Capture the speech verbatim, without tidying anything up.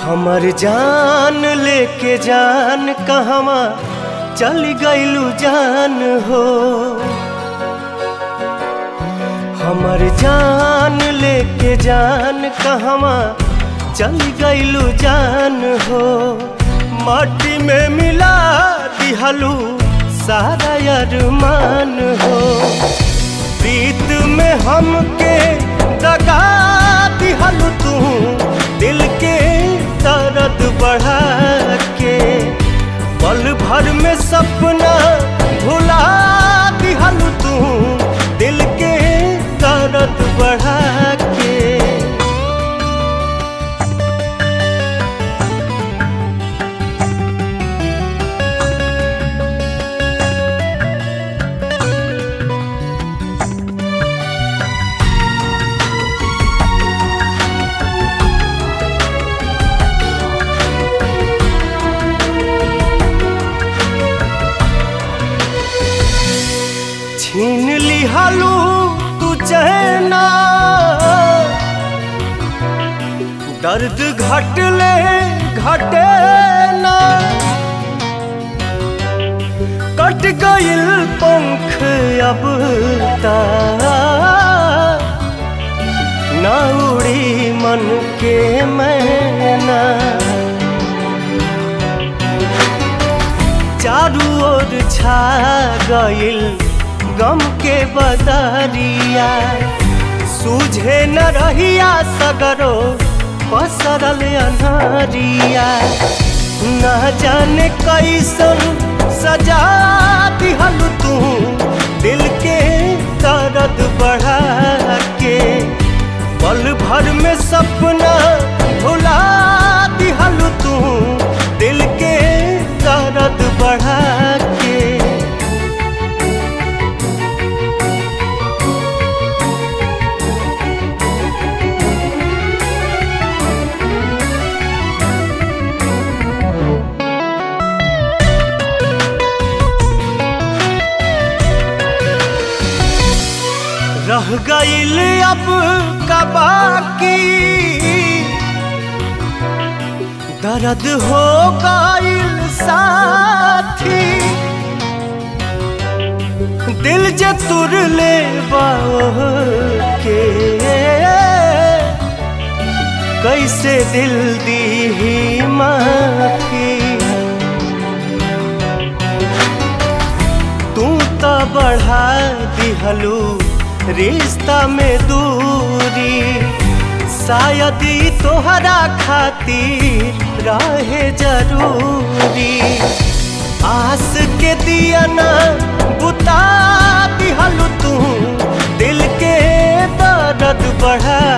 हमर जान लेके जान कहवा चल गइलू जान हो। हमर जान लेके जान कहवा चल गइलू जान हो। माटी में मिला दिहलू सारा अरमान हो। प्रीत में हमके दगा दिहलू तू दिल के दर्द बढ़ा के। पल भर में सपना भुला दिहलू तू दिल के दर्द बढ़ा के। छीन लिहालू तू चैना दर्द घटले घटे ना। कट गइल पंख अब ता ना उड़ी मन के मैना। चारू ओर छा गइल गम के बदरिया। सूझे न रहिया सगरो पसरल अनहरिया। न जाने कैसन सजा दिहलू तू दिल के दर्द बढ़ा के। पल भर में सपना भुला दिहलू तू दिल के दर्द बढ़ा के। रह गइल अब का बाकी दर्द हो गइल साथी। दिल जे तुर ले के कैसे दिल दी माफी। तू तो बढ़ा दिहलू रिश्ता में दूरी। शायद ही तोहरा खातिर रहे जरूरी। आस के दिया ना बुता दिहलू तू दिल के दर्द बढ़ा